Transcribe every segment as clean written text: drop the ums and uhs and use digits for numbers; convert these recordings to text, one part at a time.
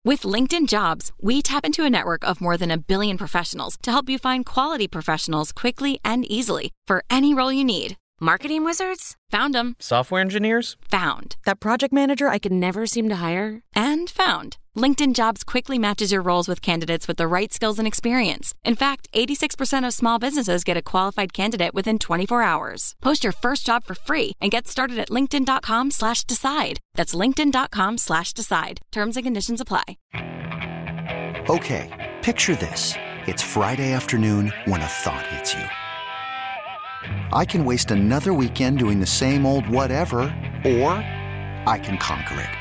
With LinkedIn Jobs, we tap into a network of more than 1 billion professionals to help you find quality professionals quickly and easily for any role you need. Marketing wizards? Found them. Software engineers? Found. That project manager I could never seem to hire? And found. LinkedIn Jobs quickly matches your roles with candidates with the right skills and experience. In fact, 86% of small businesses get a qualified candidate within 24 hours. Post your first job for free and get started at linkedin.com/decide. That's linkedin.com/decide. Terms and conditions apply. Okay, picture this. It's Friday afternoon when a thought hits you. I can waste another weekend doing the same old whatever, or I can conquer it.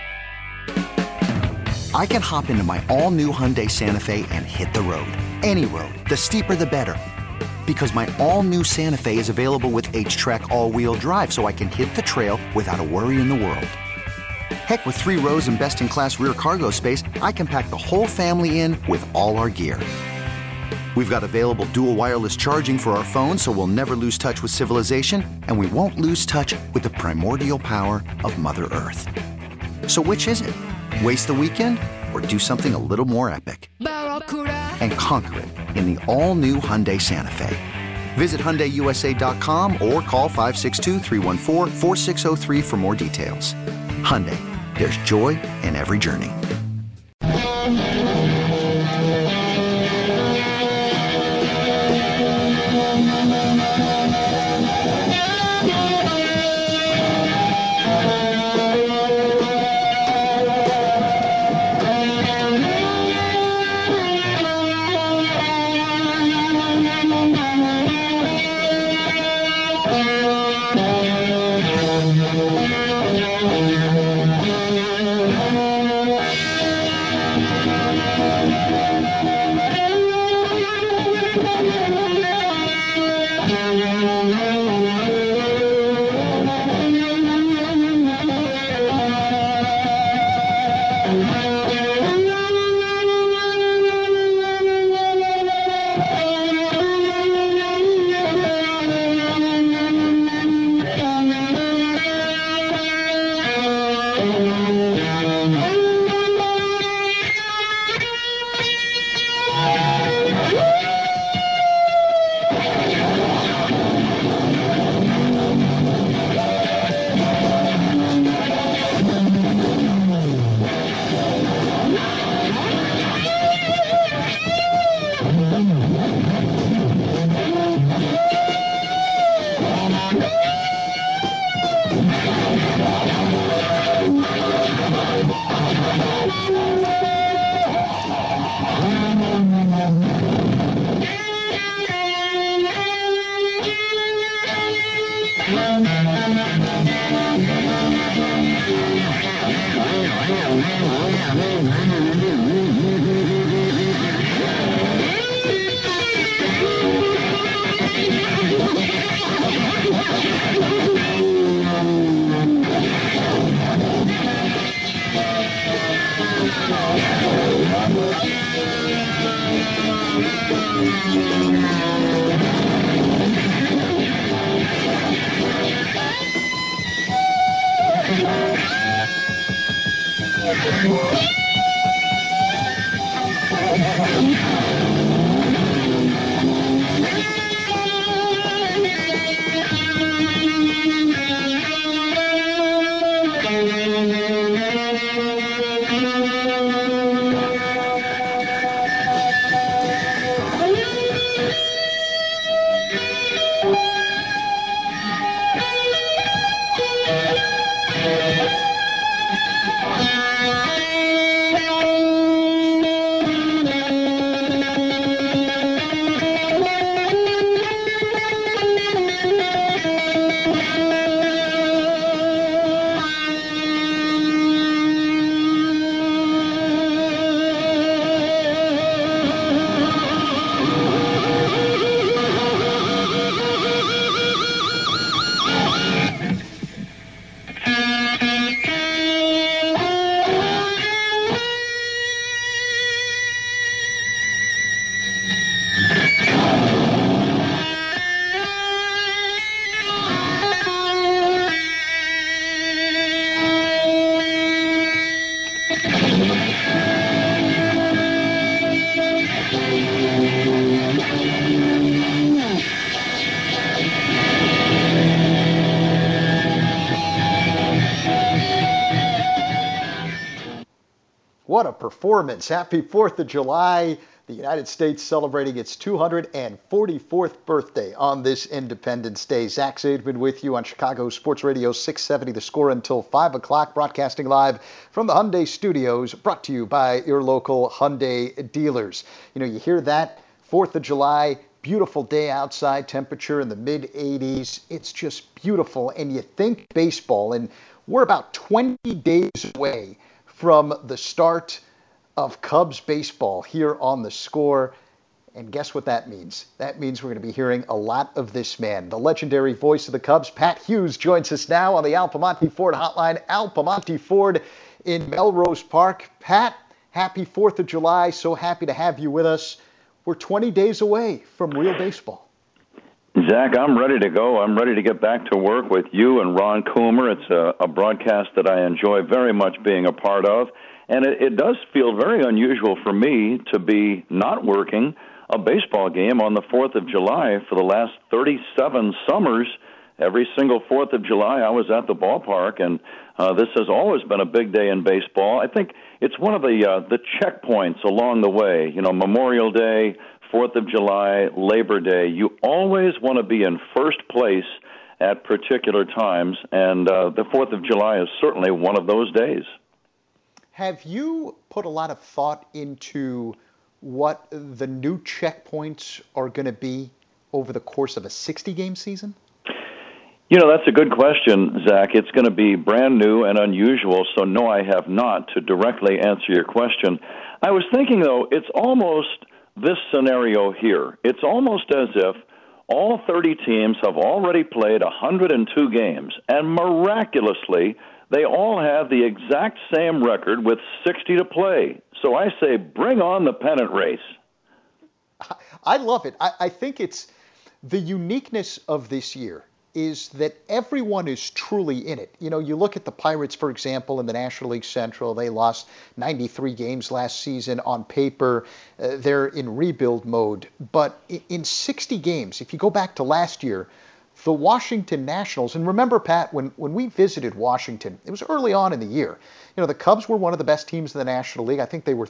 I can hop into my all-new Hyundai Santa Fe and hit the road. Any road. The steeper, the better. Because my all-new Santa Fe is available with H-Track all-wheel drive, so I can hit the trail without a worry in the world. Heck, with 3 rows and best-in-class rear cargo space, I can pack the whole family in with all our gear. We've got available dual wireless charging for our phones, so we'll never lose touch with civilization, and we won't lose touch with the primordial power of Mother Earth. So which is it? Waste the weekend or do something a little more epic? And conquer it in the all-new Hyundai Santa Fe. Visit HyundaiUSA.com or call 562-314-4603 for more details. Hyundai, there's joy in every journey. What a performance. Happy 4th of July. The United States celebrating its 244th birthday on this Independence Day. Zach Zaidman with you on Chicago Sports Radio 670 The Score until 5 o'clock, broadcasting live from the Hyundai Studios, brought to you by your local Hyundai dealers. You know, you hear that, 4th of July, beautiful day outside, temperature in the mid-80s. It's just beautiful. And you think baseball, and we're about 20 days away from the start of Cubs baseball here on The Score. And guess what that means? That means we're going to be hearing a lot of this man. The legendary voice of the Cubs, Pat Hughes, joins us now on the Al Piemonte Ford hotline. Al Piemonte Ford in Melrose Park. Pat, happy 4th of July. So happy to have you with us. We're 20 days away from real baseball. Zach, I'm ready to go. I'm ready to get back to work with you and Ron Coomer. It's a broadcast that I enjoy very much being a part of. And it does feel very unusual for me to be not working a baseball game on the 4th of July. For the last 37 summers, every single 4th of July, I was at the ballpark, and this has always been a big day in baseball. I think it's one of the checkpoints along the way. You know, Memorial Day, 4th of July, Labor Day. You always want to be in first place at particular times, and the 4th of July is certainly one of those days. Have you put a lot of thought into what the new checkpoints are going to be over the course of a 60-game season? You know, that's a good question, Zach. It's going to be brand new and unusual, so no, I have not, to directly answer your question. I was thinking, though, it's almost this scenario here. It's almost as if all 30 teams have already played 102 games, and miraculously, they all have the exact same record with 60 to play. So I say, bring on the pennant race. I love it. I think it's the uniqueness of this year is that everyone is truly in it. You know, you look at the Pirates, for example, in the National League Central. They lost 93 games last season. On paper, they're in rebuild mode. But in 60 games, if you go back to last year, the Washington Nationals, and remember, Pat, when we visited Washington, it was early on in the year. You know, the Cubs were one of the best teams in the National League. I think they were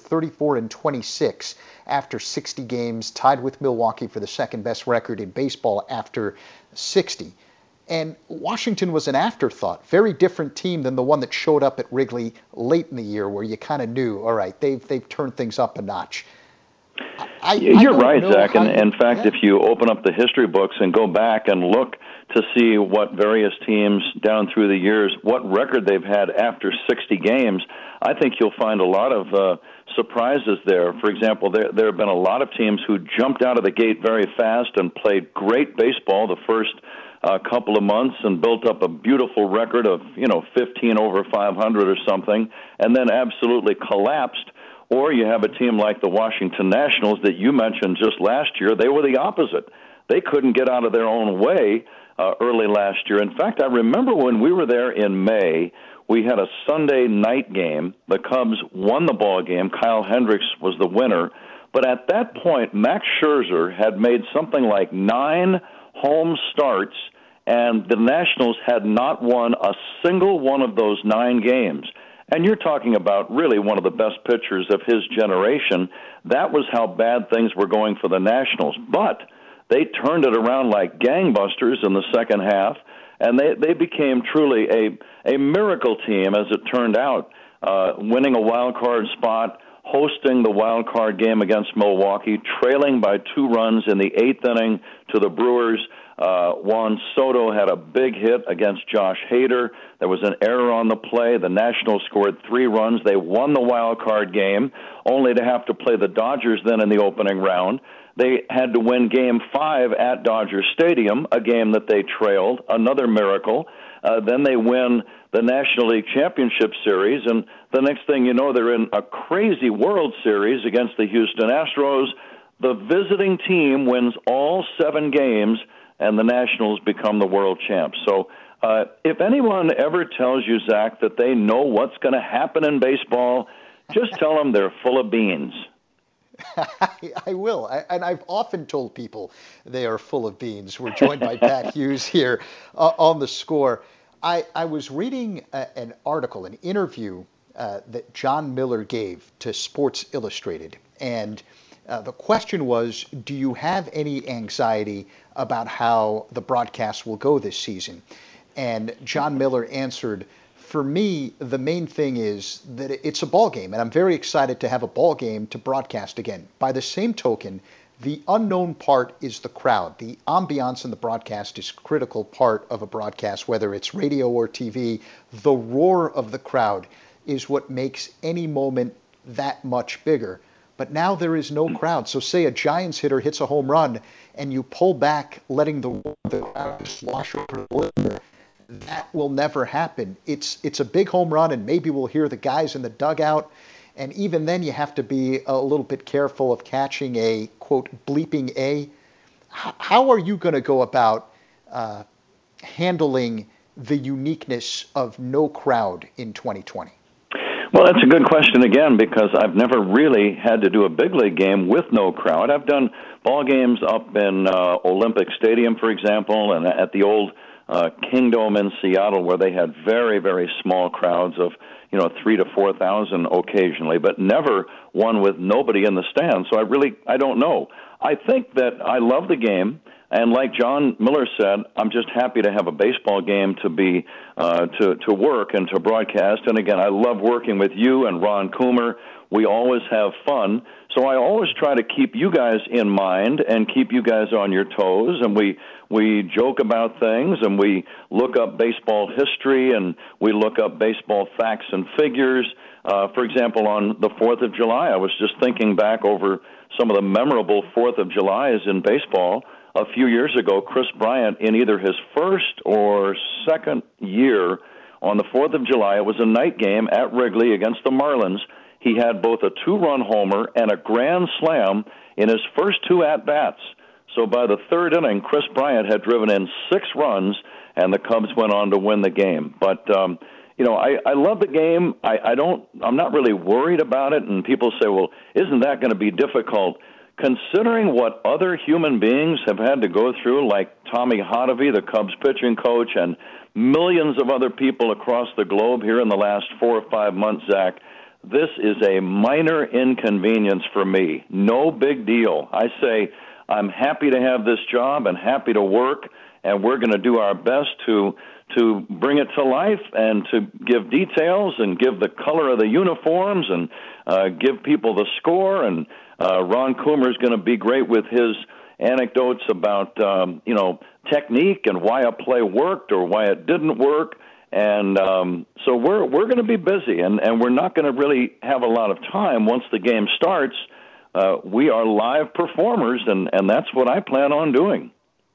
34-26 after 60 games, tied with Milwaukee for the second best record in baseball after 60. And Washington was an afterthought, very different team than the one that showed up at Wrigley late in the year, where you kind of knew, all right, they've turned things up a notch. You're right, Zach. And in fact, if you open up the history books and go back and look to see what various teams down through the years, what record they've had after 60 games, I think you'll find a lot of surprises there. For example, there have been a lot of teams who jumped out of the gate very fast and played great baseball the first couple of months and built up a beautiful record of, 15 over 500 or something, and then absolutely collapsed. Or you have a team like the Washington Nationals that you mentioned just last year. They were the opposite. They couldn't get out of their own way early last year. In fact, I remember when we were there in May, we had a Sunday night game. The Cubs won the ball game. Kyle Hendricks was the winner. But at that point, Max Scherzer had made something like 9 home starts, and the Nationals had not won a single one of those 9 games. And you're talking about really one of the best pitchers of his generation. That was how bad things were going for the Nationals. But they turned it around like gangbusters in the second half, and they became truly a miracle team, as it turned out, winning a wild card spot, hosting the wild card game against Milwaukee, trailing by 2 runs in the 8th inning to the Brewers. Juan Soto had a big hit against Josh Hader. There was an error on the play. The Nationals scored 3 runs. They won the wild card game, only to have to play the Dodgers then in the opening round. They had to win Game 5 at Dodger Stadium, a game that they trailed, another miracle. Then they win the National League Championship Series, and the next thing you know, they're in a crazy World Series against the Houston Astros. The visiting team wins all 7 games, and the Nationals become the world champs. So if anyone ever tells you, Zach, that they know what's going to happen in baseball, just tell them they're full of beans. I will. And I've often told people they are full of beans. We're joined by Pat Hughes here on The Score. I was reading an article, an interview that John Miller gave to Sports Illustrated. And the question was, do you have any anxiety about how the broadcast will go this season? And John Miller answered, for me, the main thing is that it's a ball game, and I'm very excited to have a ball game to broadcast again. By the same token, the unknown part is the crowd. The ambiance in the broadcast is a critical part of a broadcast, whether it's radio or TV. The roar of the crowd is what makes any moment that much bigger. But now there is no crowd. So say a Giants hitter hits a home run and you pull back, letting the crowd just wash over the listener. That will never happen. It's a big home run, and maybe we'll hear the guys in the dugout. And even then, you have to be a little bit careful of catching a, quote, bleeping A. How are you going to go about handling the uniqueness of no crowd in 2020? Well, that's a good question, again, because I've never really had to do a big league game with no crowd. I've done ball games up in Olympic Stadium, for example, and at the old Kingdome in Seattle, where they had very, very small crowds of 3,000 to 4,000 occasionally, but never one with nobody in the stands. So I don't know. I think that I love the game, and like John Miller said, I'm just happy to have a baseball game to be to work and to broadcast. And again, I love working with you and Ron Coomer. We always have fun. So I always try to keep you guys in mind and keep you guys on your toes, and we joke about things, and we look up baseball history, and we look up baseball facts and figures. For example, on the 4th of July, I was just thinking back over some of the memorable 4th of Julys in baseball. A few years ago, Chris Bryant, in either his first or second year on the 4th of July, it was a night game at Wrigley against the Marlins. He had both a 2-run homer and a grand slam in his first 2 at-bats. So by the 3rd inning, Chris Bryant had driven in 6 runs, and the Cubs went on to win the game. But, I love the game. I'm not really worried about it, and people say, well, isn't that going to be difficult? Considering what other human beings have had to go through, like Tommy Hotovy, the Cubs pitching coach, and millions of other people across the globe here in the last 4 or 5 months, Zach, this is a minor inconvenience for me. No big deal. I say I'm happy to have this job and happy to work, and we're going to do our best to bring it to life and to give details and give the color of the uniforms and give people the score. And Ron Coomer is going to be great with his anecdotes about technique and why a play worked or why it didn't work. And so we're going to be busy, and we're not going to really have a lot of time once the game starts. We are live performers, and that's what I plan on doing.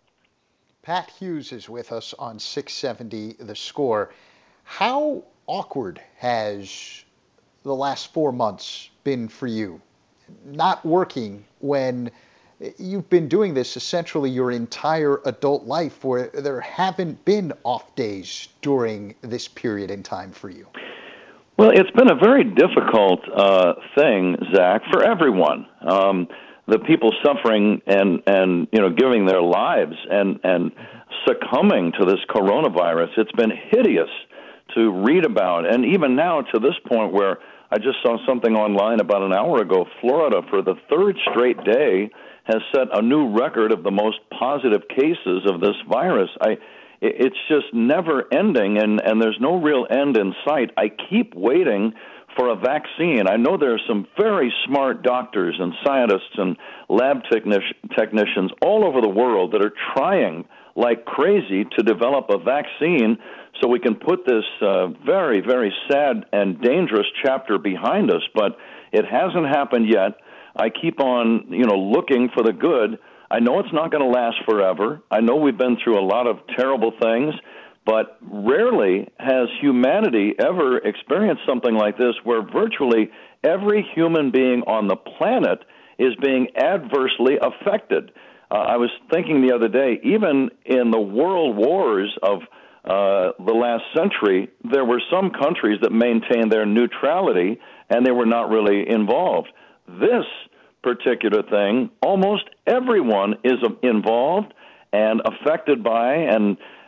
Pat Hughes is with us on 670 The Score. How awkward has the last 4 months been for you? Not working when you've been doing this essentially your entire adult life, where there haven't been off days during this period in time for you. Well, it's been a very difficult thing, Zach, for everyone. The people suffering and giving their lives and succumbing to this coronavirus. It's been hideous to read about, and even now to this point where I just saw something online about an hour ago, Florida, for the 3rd straight day, has set a new record of the most positive cases of this virus. It's just never ending, and there's no real end in sight. I keep waiting for a vaccine. I know there are some very smart doctors and scientists and lab technicians all over the world that are trying like crazy to develop a vaccine so we can put this very, very sad and dangerous chapter behind us. But it hasn't happened yet. I keep on, looking for the good. I know it's not going to last forever. I know we've been through a lot of terrible things, but rarely has humanity ever experienced something like this where virtually every human being on the planet is being adversely affected. I was thinking the other day, even in the world wars of the last century, there were some countries that maintained their neutrality and they were not really involved. This particular thing, almost everyone is involved and affected by, and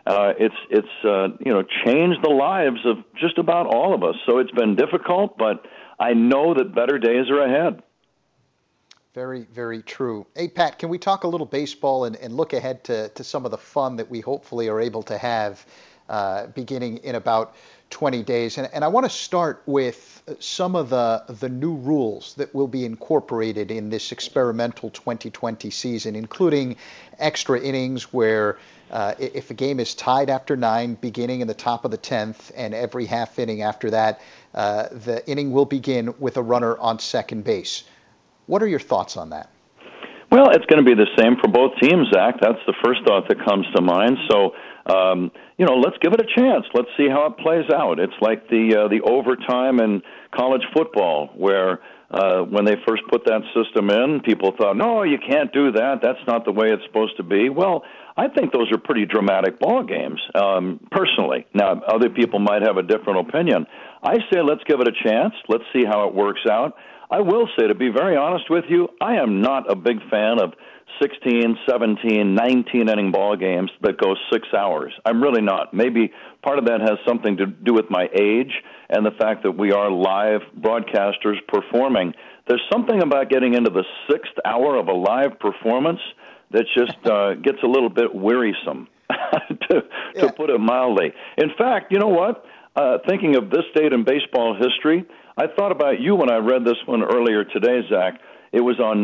It's changed the lives of just about all of us. So it's been difficult, but I know that better days are ahead. Very, very true. Hey, Pat, can we talk a little baseball and look ahead to some of the fun that we hopefully are able to have beginning in about 20 days? And I want to start with some of the new rules that will be incorporated in this experimental 2020 season, including extra innings where if a game is tied after 9, beginning in the top of the 10th, and every half inning after that, the inning will begin with a runner on second base. What are your thoughts on that? Well, it's going to be the same for both teams, Zach. That's the first thought that comes to mind. So, let's give it a chance. Let's see how it plays out. It's like the overtime in college football, where when they first put that system in, people thought, no, you can't do that. That's not the way it's supposed to be. Well, I think those are pretty dramatic ball games, personally. Now, other people might have a different opinion. I say let's give it a chance. Let's see how it works out. I will say, to be very honest with you, I am not a big fan of 16, 17, 19-inning ball games that go 6 hours. I'm really not. Maybe part of that has something to do with my age and the fact that we are live broadcasters performing. There's something about getting into the 6th hour of a live performance that just gets a little bit wearisome, to put it mildly. In fact, you know what? Thinking of this date in baseball history, I thought about you when I read this one earlier today, Zach. It was in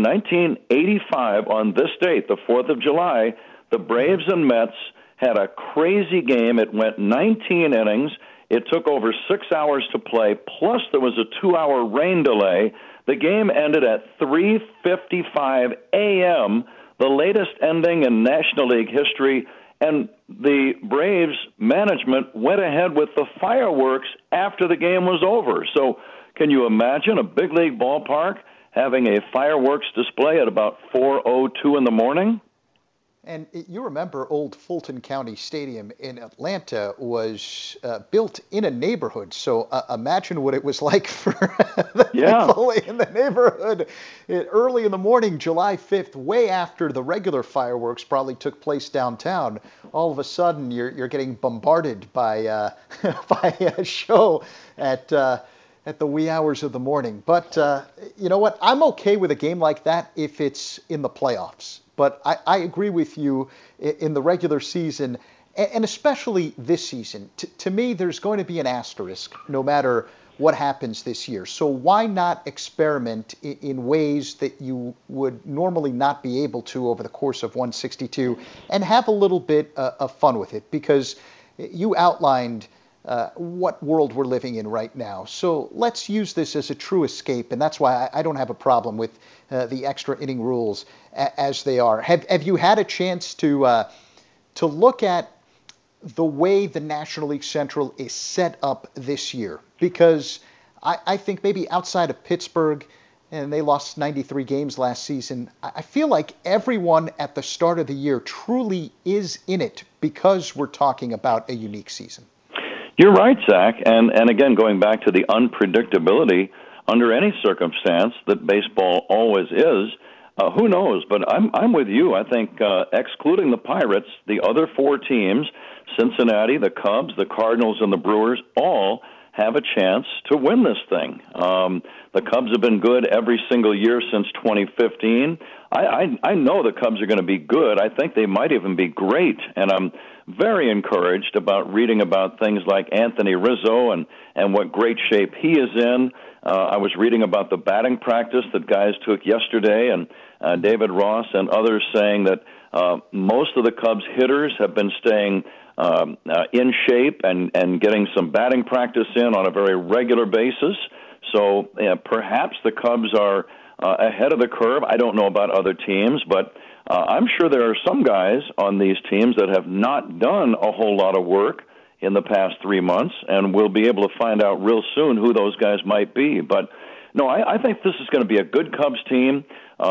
1985, on this date, the 4th of July, the Braves and Mets had a crazy game. It went 19 innings. It took over 6 hours to play, plus there was a 2-hour rain delay. The game ended at 3:55 a.m., the latest ending in National League history, and the Braves management went ahead with the fireworks after the game was over. So can you imagine a big league ballpark having a fireworks display at about 4:02 in the morning? And you remember old Fulton County Stadium in Atlanta was built in a neighborhood. So imagine what it was like for the people in the neighborhood early in the morning, July 5th, way after the regular fireworks probably took place downtown. All of a sudden, you're getting bombarded by by a show at the wee hours of the morning. But you know what? I'm okay with a game like that if it's in the playoffs. But I agree with you in the regular season, and especially this season. To me, there's going to be an asterisk no matter what happens this year. So why not experiment in ways that you would normally not be able to over the course of 162 and have a little bit of fun with it? Because you outlined what world we're living in right now. So let's use this as a true escape, and that's why I don't have a problem with the extra inning rules as they are. Have you had a chance to look at the way the National League Central is set up this year? Because I think maybe outside of Pittsburgh, and they lost 93 games last season, I feel like everyone at the start of the year truly is in it because we're talking about a unique season. You're right, Zach. And again, going back to the unpredictability under any circumstance that baseball always is, who knows? But I'm with you. I think excluding the Pirates, the other 4 teams, Cincinnati, the Cubs, the Cardinals, and the Brewers, all have a chance to win this thing. The Cubs have been good every single year since 2015. I know the Cubs are going to be good. I think they might even be great, and I'm very encouraged about reading about things like Anthony Rizzo and what great shape he is in. I was reading about the batting practice that guys took yesterday, and David Ross and others saying that most of the Cubs hitters have been staying in shape and getting some batting practice in on a very regular basis. So perhaps the Cubs are ahead of the curve. I don't know about other teams, but I'm sure there are some guys on these teams that have not done a whole lot of work in the past 3 months, and we'll be able to find out real soon who those guys might be. But, no, I think this is going to be a good Cubs team.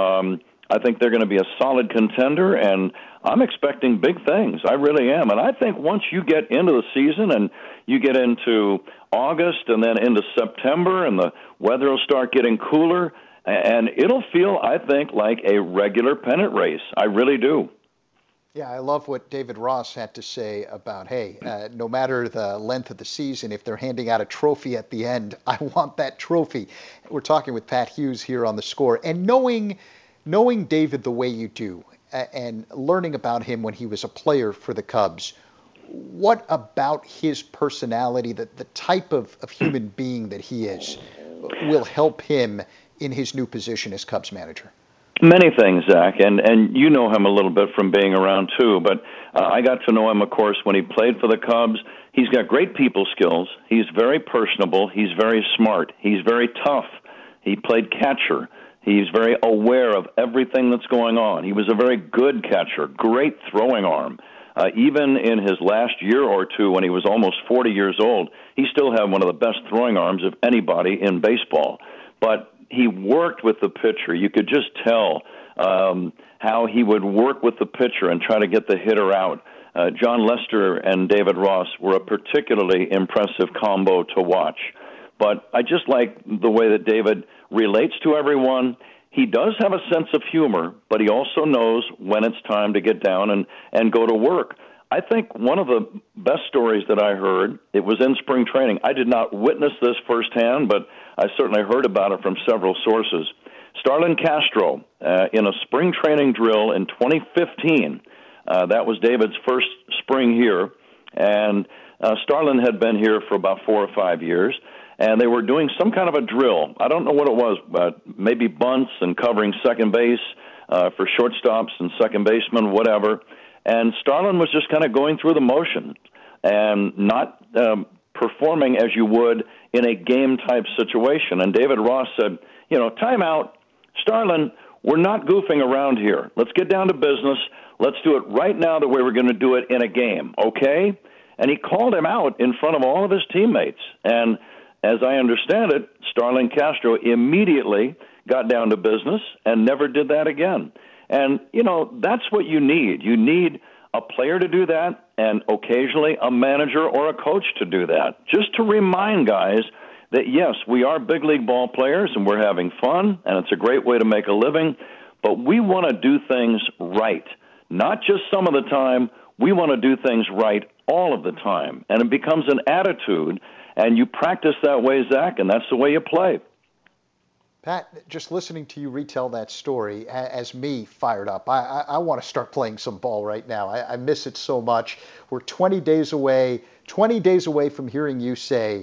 I think they're going to be a solid contender, and I'm expecting big things. I really am. And I think once you get into the season and you get into August and then into September and the weather will start getting cooler, and it'll feel, I think, like a regular pennant race. I really do. Yeah, I love what David Ross had to say about, hey, no matter the length of the season, if they're handing out a trophy at the end, I want that trophy. We're talking with Pat Hughes here on The Score. And knowing David the way you do, and learning about him when he was a player for the Cubs, what about his personality, the type of human being that he is, will help him in his new position as Cubs manager? Many things, Zach, and you know him a little bit from being around too, but I got to know him, of course, when he played for the Cubs. He's got great people skills. He's very personable. He's very smart. He's very tough. He played catcher. He's very aware of everything that's going on. He was a very good catcher, great throwing arm. Even in his last year or two, when he was almost 40 years old, he still had one of the best throwing arms of anybody in baseball. But he worked with the pitcher. You could just tell how he would work with the pitcher and try to get the hitter out. John Lester and David Ross were a particularly impressive combo to watch. But I just like the way that David relates to everyone. He does have a sense of humor, but he also knows when it's time to get down and go to work. I think one of the best stories that I heard, it was in spring training. I did not witness this firsthand, but I certainly heard about it from several sources. Starlin Castro, in a spring training drill in 2015, that was David's first spring here, and Starlin had been here for about 4 or 5 years, and they were doing some kind of a drill. I don't know what it was, but maybe bunts and covering second base for shortstops and second basemen, whatever. And Starlin was just kind of going through the motion and not performing as you would in a game-type situation. And David Ross said, time out. Starlin, we're not goofing around here. Let's get down to business. Let's do it right now the way we're going to do it in a game, okay? And he called him out in front of all of his teammates. And as I understand it, Starlin Castro immediately got down to business and never did that again. And, that's what you need. You need a player to do that and occasionally a manager or a coach to do that, just to remind guys that, yes, we are big league ball players and we're having fun and it's a great way to make a living, but we want to do things right. Not just some of the time. We want to do things right all of the time. And it becomes an attitude, and you practice that way, Zach, and that's the way you play. Pat, just listening to you retell that story has me fired up. I want to start playing some ball right now. I miss it so much. We're 20 days away from hearing you say,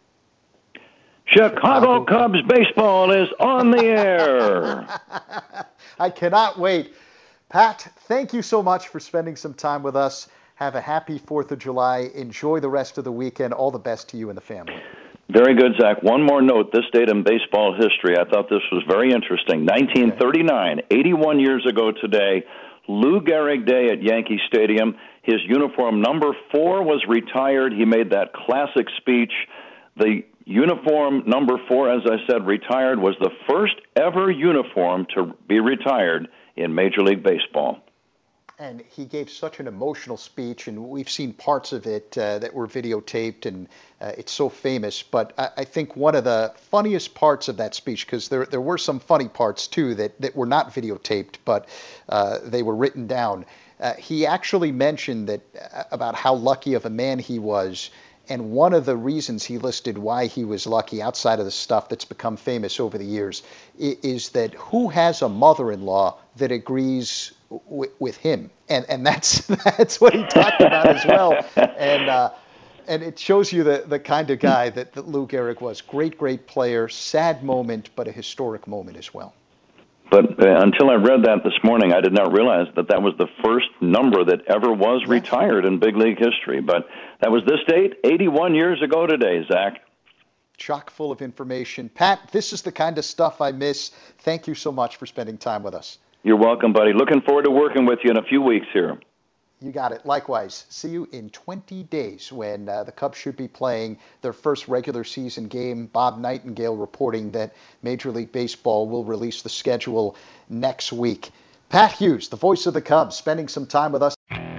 Chicago Cubs baseball is on the air. I cannot wait. Pat, thank you so much for spending some time with us. Have a happy 4th of July. Enjoy the rest of the weekend. All the best to you and the family. Very good, Zach. One more note. This date in baseball history, I thought this was very interesting. 1939, 81 years ago today, Lou Gehrig Day at Yankee Stadium. His uniform number 4 was retired. He made that classic speech. The uniform number 4, as I said, retired, was the first ever uniform to be retired in Major League Baseball. And he gave such an emotional speech, and we've seen parts of it that were videotaped, and it's so famous. But I think one of the funniest parts of that speech, because there were some funny parts too that were not videotaped, but they were written down. He actually mentioned that about how lucky of a man he was. And one of the reasons he listed why he was lucky, outside of the stuff that's become famous over the years, is that who has a mother-in-law that agrees with him? And that's what he talked about as well. And it shows you the kind of guy that Lou Gehrig was. Great player, sad moment, but a historic moment as well. But until I read that this morning, I did not realize that was the first number that ever was retired in big league history. But that was this date, 81 years ago today, Zach. Chock full of information. Pat, this is the kind of stuff I miss. Thank you so much for spending time with us. You're welcome, buddy. Looking forward to working with you in a few weeks here. You got it. Likewise. See you in 20 days when the Cubs should be playing their first regular season game. Bob Nightingale reporting that Major League Baseball will release the schedule next week. Pat Hughes, the voice of the Cubs, spending some time with us.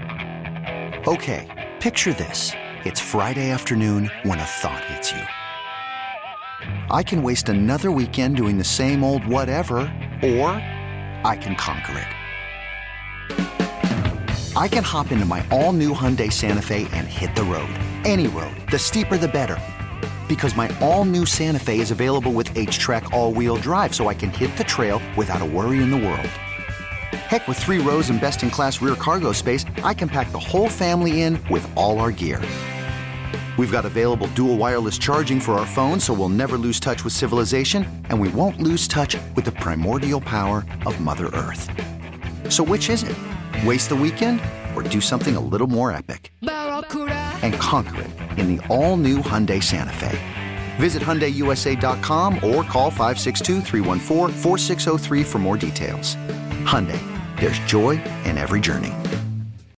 Okay, picture this. It's Friday afternoon when a thought hits you. I can waste another weekend doing the same old whatever, or I can conquer it. I can hop into my all-new Hyundai Santa Fe and hit the road. Any road. The steeper, the better. Because my all-new Santa Fe is available with H-Track all-wheel drive, so I can hit the trail without a worry in the world. Heck, with 3 rows and best-in-class rear cargo space, I can pack the whole family in with all our gear. We've got available dual wireless charging for our phones, so we'll never lose touch with civilization, and we won't lose touch with the primordial power of Mother Earth. So which is it? Waste the weekend or do something a little more epic? And conquer it in the all-new Hyundai Santa Fe. Visit HyundaiUSA.com or call 562-314-4603 for more details. Hyundai, there's joy in every journey.